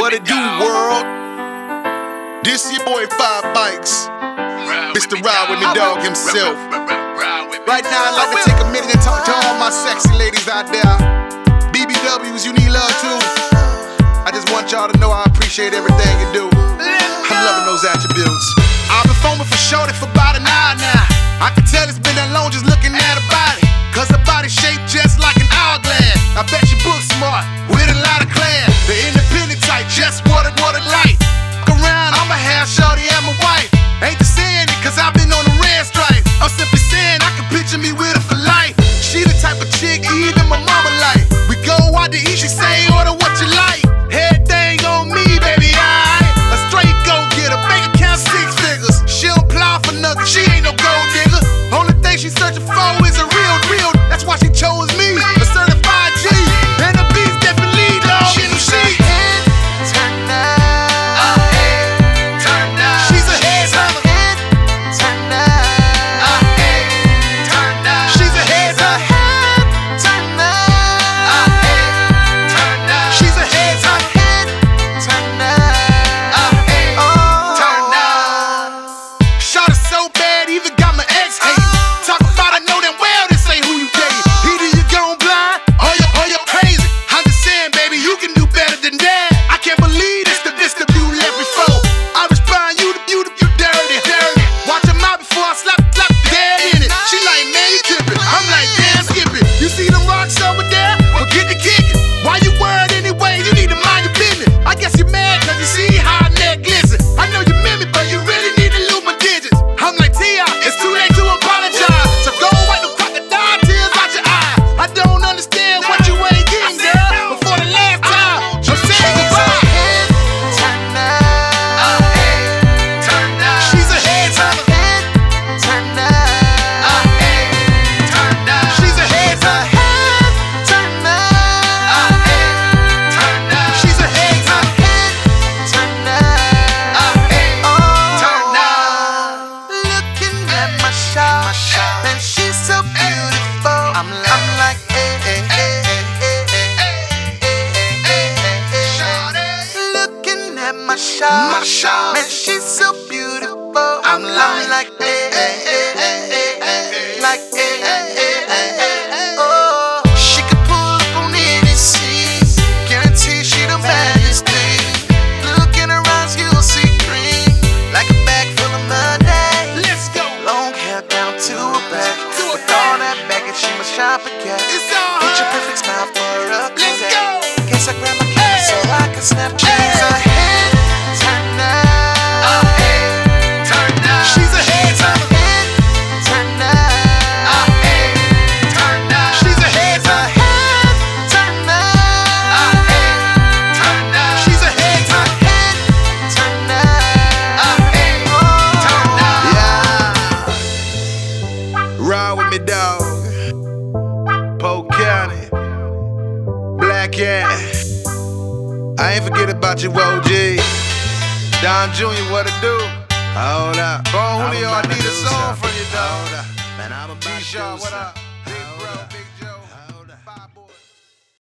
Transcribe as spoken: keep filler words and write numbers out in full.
What it do, world? This your boy Five Bikes, Mister Ride With Me Dog himself. Right now I'd like to take a minute and talk to all my sexy ladies out there. B B Ws, you need love too. I just want y'all to know I appreciate everything you do. I'm loving those attributes. I've been foaming for shorty for about an hour now. I can tell it's been that long just looking at her body, cause her body shaped just like an hourglass. I bet she book smart, with a lot of class. The independent type, just what it, what it like. Look around, I'ma have shorty and my wife. Ain't the saying it, cause I've been on the red stripe. I'm simply saying I can picture me with her for life. She the type of chick even my mama like. We go out to eat, she say order what you like. Everything on me, baby, I a straight go-getter, bank account six figures. She don't plow for nothing, she ain't no gold digger. Only thing she searching for is a real, real. That's why she chose me, a certified G. And the beats definitely dog in them sheets. Turn up, Turn up. She's a head turner. turn up, Turn up. She's a head turner. turn up, Turn up. She's a head turner. turn up, oh. Turn up. Shot it so bad, even got my ex hating. Talk about I know damn well this ain't who you dating. Either you gone blind or you or you're crazy. I'm just saying, baby, you can do better than that. I can't believe this the this the you left before. I respond, you the you the you dirty, dirty. Watch him out before I slap slap dead in it. She like, man, you tripping. I'm like, damn, skip it. You see them rocks over there? Well, get the kicking. Why you worried anyway? You need to mind your business. I guess you mad cause you see how her neck glisten. I know you meant me, but you really need to lose my digits. I'm like, T I, it's too late to apologize. So go wipe the crocodile tears out your eyes. I don't understand what you ain't getting, girl. Before the last time, I'm saying goodbye. Turn up, Turn up. She's a head turner. turn up, Turn up. She's a head turner. turn up, Turn up. She's a head turner. turn up, oh. Turn up. Looking at my shot, and she's so beautiful. I'm like, I'm like, eh, eh, eh, eh, eh, eh, eh, eh, eh. Looking at my shot, My shot. man, she's so beautiful. I'm like, like, eh, eh, eh, eh, eh, eh, like, eh, eh, eh, eh, eh, oh. She can pull up on any scene, guarantee she the baddest thing. Look in her eyes, you'll see green, like a bag full of money. Let's go. Long hair down to her back. To her With all that baggage, she must shop a cat. It's all Picture her. perfect smile for a Let's Kodak. go. Guess I grab my camera so I can snap. She's a head turner. Turn up. She's a head turner. Head turner. Turn up. She's a head turner. Head turner. Turn up. She's a head turner. Head turner. Yeah. Ride with me, dog. Polk County. Black Cat. I ain't forget about you, O G. Don Junior, what it do? Hold up. Bon Julio, I need a song from you, dog. Man, I'm about to G-Shaw, do what something. up?